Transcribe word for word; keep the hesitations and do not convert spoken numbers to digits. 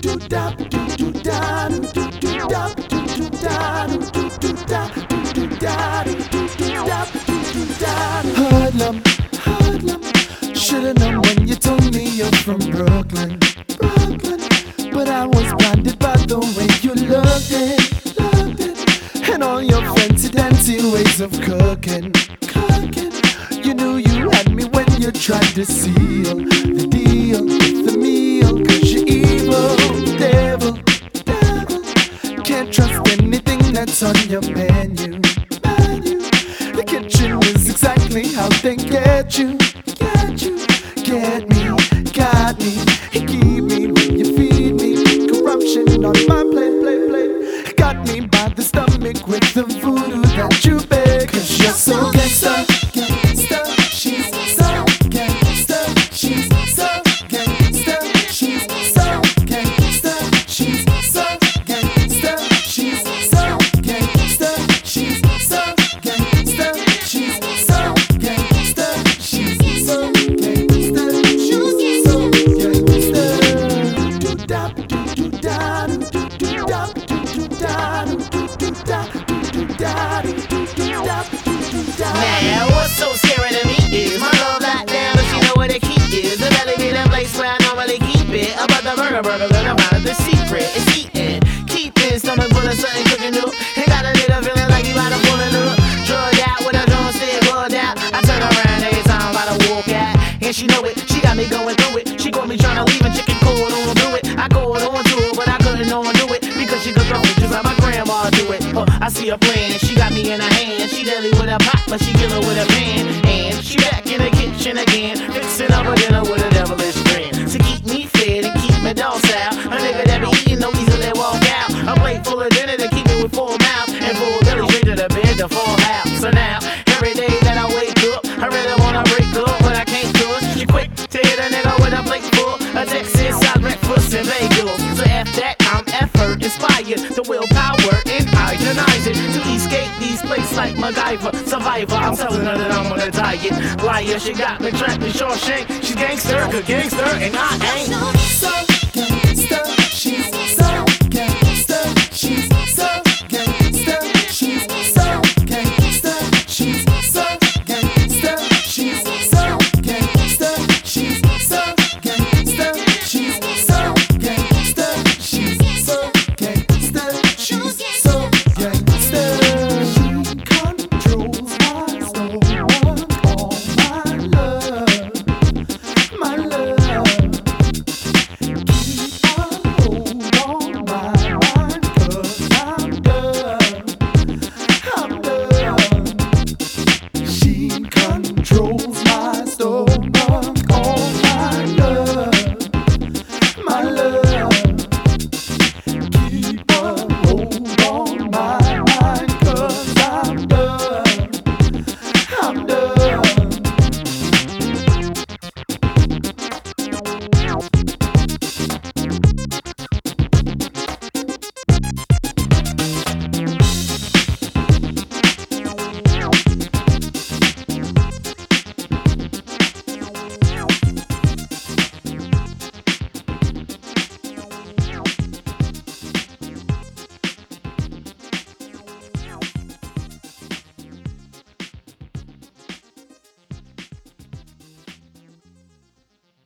Hoodlum, hoodlum. Should've known when you told me you're from Brooklyn, Brooklyn. But I was blinded by the way you looked it, looked it, and all your fancy dancy ways of cooking, cooking. You knew you had me when you tried to seal the deal with the meal. Cause you're evil, devil, devil. Can't trust anything that's on your menu, menu. The kitchen is exactly how they get you, get you, get me, got me. You keep me when you feed me. Corruption on my plate, plate, plate. Got me by the stomach with the voodoo that you bake. Cause you're so gangsta, gangsta. She's so gangsta. She's so gangsta. She's so gangsta. She's so gangsta. She's so gangsta. She's so gangsta. She's so gangsta. She's so gangsta. She's so gangsta. Do da do do da do do da do da do do da do da do da do da. Now what's so scary to me is my love locked down, but she know where the key is. The belly be the place where I normally keep it. About the burger, burger, then I'm out of the secret. It's eating, keeping stomach full of something cooking new. Ain't got a little feeling like you about to pull it up. Drugged out with a drumstick, bugged out. I turn around every time I'm about to walk out, and she know it. She got me going through it. She got me trying to leave and chicken cold on do it. I go on to it, but I couldn't know do it because she could throw it just like my grandma do it. Uh, I see her playing and she got me in her hand. She deadly with a pot, but she killer with a pan. And she back in the kitchen again, fixing up a dinner with a devilish grin to keep me fed and keep me docile. A nigga that be eating no easily walk out. A plate full of dinner to keep me with full mouth and full belly straight to the bed to fall out. So now every day that I wake up, I really wanna break up, but I can't do it. She quick to hit a nigga with a plate full of Texas side breakfast and bagels. So after that, I'm effort inspired, the willpower and I denies it to escape these places like MacGyver, survivor. I'm telling her that I'm on a diet. Liar, she got me trapped in Shawshank. She's gangster, good gangster, and I ain't. So gangsta, she's so gangsta, she's so gangsta, she's so gangsta, she's so gangsta, she's so gangsta, she's so gangsta, she's so gangsta, she's so gangsta, she's so gangsta. She controls my soul, all my love, my love. Controls my stomach, all my love, my love. Keep a hold on my mind, cause I'm done, I'm done.